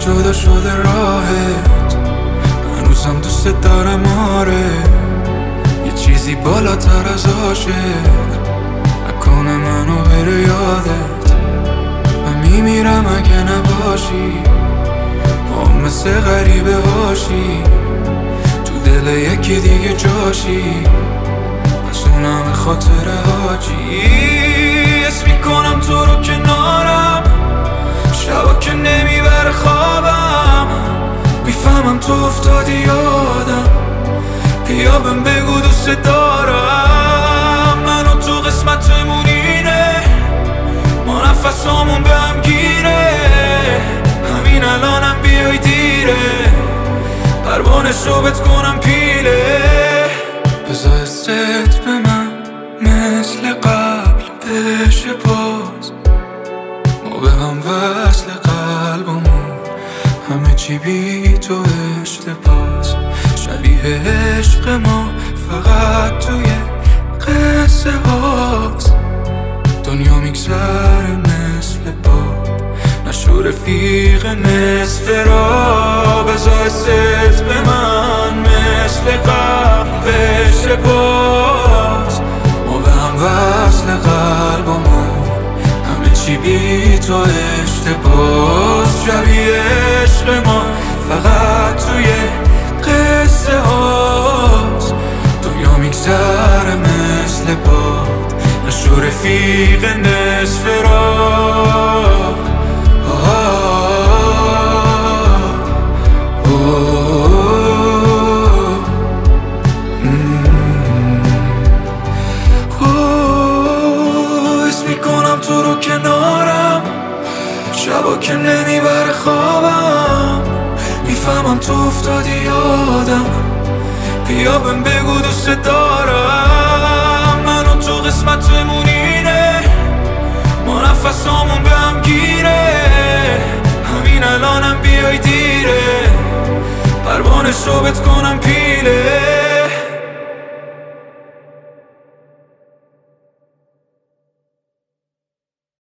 جدا شده راهت، هنوزم دوست دارم آره. یه چیزی بالاتر از عاشق نکنه منو بره یادت. من میمیرم اگه نباشی، با مثل غریبه هاشی، تو دل یکی دیگه جاشی، پس اونم خاطره هاچی. حس میکنم تو رو کنارم، شبا که نمیبره خوابم، میفهمم تو افتادی یادم، بیا بهم بگو دوست دارم. منو تو قسمتمون اینه، ما نفسامون به هم گیره، همین الانم بیای دیره، پروانه شوبت کنم پیله. بذار حست به من مثل قبل بشه باز، ما به هم وصل قلبمون، همه چی بی تو اشتباس. شبیه عشق ما فقط توی قصه هاست، دنیا میگذره مثل باد، نشو رفیق نصف را. بذار حست به من مثل قبل بشه باز، ما به هم وصل قلبمون، همه چی بی تو اشتباس. شبیه عشق ما فقط توی قصه هاست، دنیا میگذره مثل باد، نشو رفیق نصف را. حس میکنم تو رو کنارم، شبا که نمیبره خوابم، میفهمم تو افتادی یادم، بیا بهم بگو دوست دارم. منو تو قسمتمون اینه، ما نفسامون به هم گیره، همین الانم بیای دیره، پروانه شوبت کنم پیله.